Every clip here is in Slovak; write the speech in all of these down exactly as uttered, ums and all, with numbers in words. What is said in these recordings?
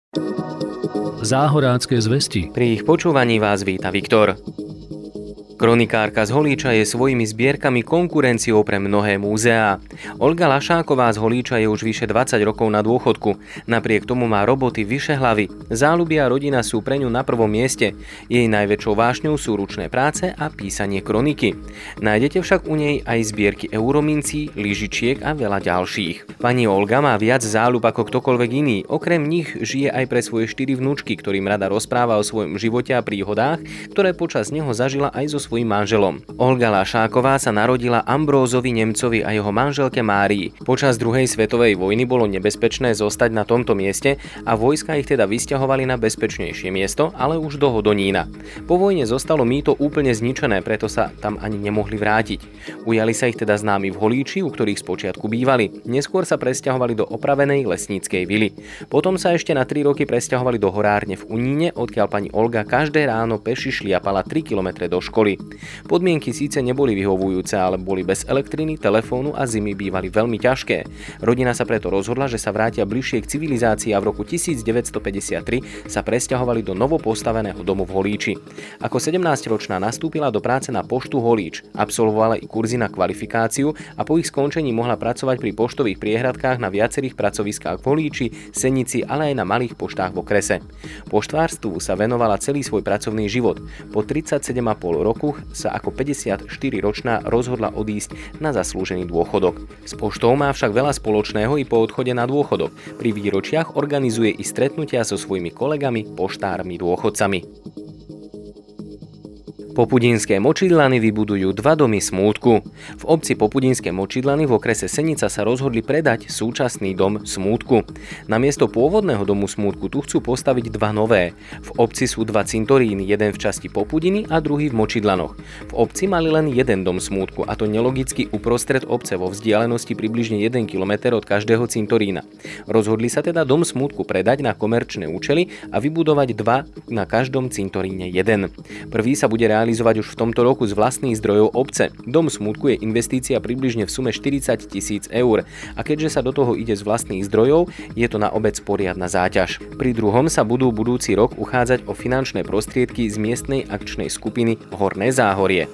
Záhorácké zvesti. Pri ich počúvaní vás víta Viktor. Kronikárka z Holíča je svojimi zbierkami konkurenciou pre mnohé múzeá. Olga Lašáková z Holíča je už vyše dvadsať rokov na dôchodku. Napriek tomu má roboty vyše hlavy. Záľuby a rodina sú pre ňu na prvom mieste. Jej najväčšou vášňou sú ručné práce a písanie kroniky. Nájdete však u nej aj zbierky euromincí, lyžičiek a veľa ďalších. Pani Olga má viac záľub ako ktokoľvek iný. Okrem nich žije aj pre svoje štyri vnúčky, ktorým rada rozpráva o svojom živote a príhodách, ktoré počas neho zažila aj so svojím manželom. Olga Lašáková sa narodila Ambrózovi Nemcovi a jeho manželke Márii. Počas druhej svetovej vojny bolo nebezpečné zostať na tomto mieste a vojska ich teda vysťahovali na bezpečnejšie miesto, ale už do Hodonína. Po vojne zostalo mýto úplne zničené, preto sa tam ani nemohli vrátiť. Ujali sa ich teda známi v Holíči, u ktorých spočiatku bývali. Neskôr sa presťahovali do opravenej lesníckej vily. Potom sa ešte na tri roky presťahovali do horárne v Uníne, odkiaľ pani Olga každé ráno peši šliapala tri kilometre do školy. Podmienky síce neboli vyhovujúce, ale boli bez elektriny, telefónu a zimy bývali veľmi ťažké. Rodina sa preto rozhodla, že sa vrátia bližšie k civilizácii a v roku devätnásťstopäťdesiattri sa presťahovali do novopostaveného domu v Holíči. Ako sedemnásťročná nastúpila do práce na poštu Holíč, absolvovala i kurzy na kvalifikáciu a po ich skončení mohla pracovať pri poštových priehradkách na viacerých pracoviskách v Holíči, Senici, ale aj na malých poštách v okrese. Poštvárstvu sa venovala celý svoj pracovný život. Po tridsaťsedem a pol roku sa ako päťdesiatštyriročná rozhodla odísť na zaslúžený dôchodok. S poštou má však veľa spoločného i po odchode na dôchodok. Pri výročiach organizuje i stretnutia so svojimi kolegami, poštármi, dôchodcami. Popudinské Močidlany vybudujú dva domy smútku. V obci Popudinské Močidlany v okrese Senica sa rozhodli predať súčasný dom smútku. Namiesto pôvodného domu smútku tu chcú postaviť dva nové. V obci sú dva cintoríny, jeden v časti Popudiny a druhý v Močidlanoch. V obci mali len jeden dom smútku, a to nelogicky uprostred obce vo vzdialenosti približne jeden kilometer od každého cintorína. Rozhodli sa teda dom smútku predať na komerčné účely a vybudovať dva na každom cintoríne jeden. Prvý sa bude realizovať realizovať už v tomto roku z vlastných zdrojov obce. Dom smútku je investícia približne v sume štyridsať tisíc eur a keďže sa do toho ide z vlastných zdrojov, je to na obec poriadna záťaž. Pri druhom sa budú budúci rok uchádzať o finančné prostriedky z miestnej akčnej skupiny Horné Záhorie.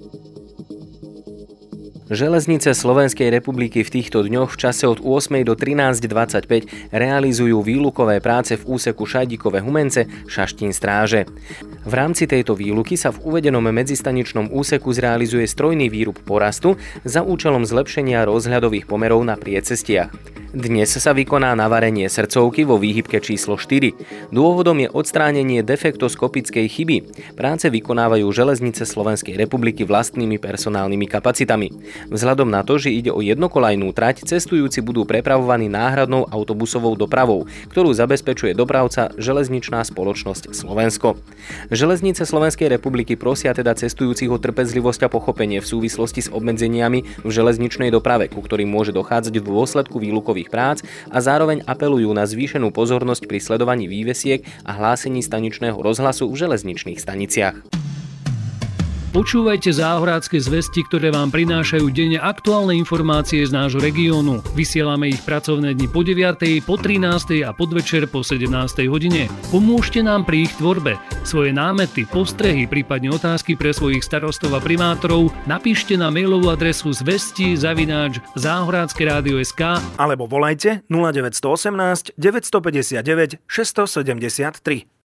Železnice Slovenskej republiky v týchto dňoch v čase od ôsmej do trinásť dvadsaťpäť realizujú výlukové práce v úseku Šajdíkove Humence Šaštín Stráže. V rámci tejto výluky sa v uvedenom medzistaničnom úseku zrealizuje strojný výrub porastu za účelom zlepšenia rozhľadových pomerov na priecestiach. Dnes sa vykoná navarenie srdcovky vo výhybke číslo štyri. Dôvodom je odstránenie defektoskopickej chyby. Práce vykonávajú Železnice Slovenskej republiky vlastnými personálnymi kapacitami. Vzhľadom na to, že ide o jednokolajnú trať, cestujúci budú prepravovaní náhradnou autobusovou dopravou, ktorú zabezpečuje dopravca Železničná spoločnosť Slovensko. Železnice Slovenskej republiky prosia teda cestujúcich o trpezlivosť a pochopenie v súvislosti s obmedzeniami v železničnej doprave, ku ktorým môže dochádzať v dôsledku výlukových prác a zároveň apelujú na zvýšenú pozornosť pri sledovaní vývesiek a hlásení staničného rozhlasu v železničných staniciach. Počúvajte Záhorácké zvesti, ktoré vám prinášajú denne aktuálne informácie z nášho regiónu. Vysielame ich pracovné dni po deviatej, po trinástej a podvečer po sedemnástej hodine. Pomôžte nám pri ich tvorbe. Svoje námety, postrehy, prípadne otázky pre svojich starostov a primátorov napíšte na mailovú adresu zvesti zavináč záhorácke rádio bodka es ká alebo volajte nula deväť jedna osem deväť päť deväť šesť sedem tri.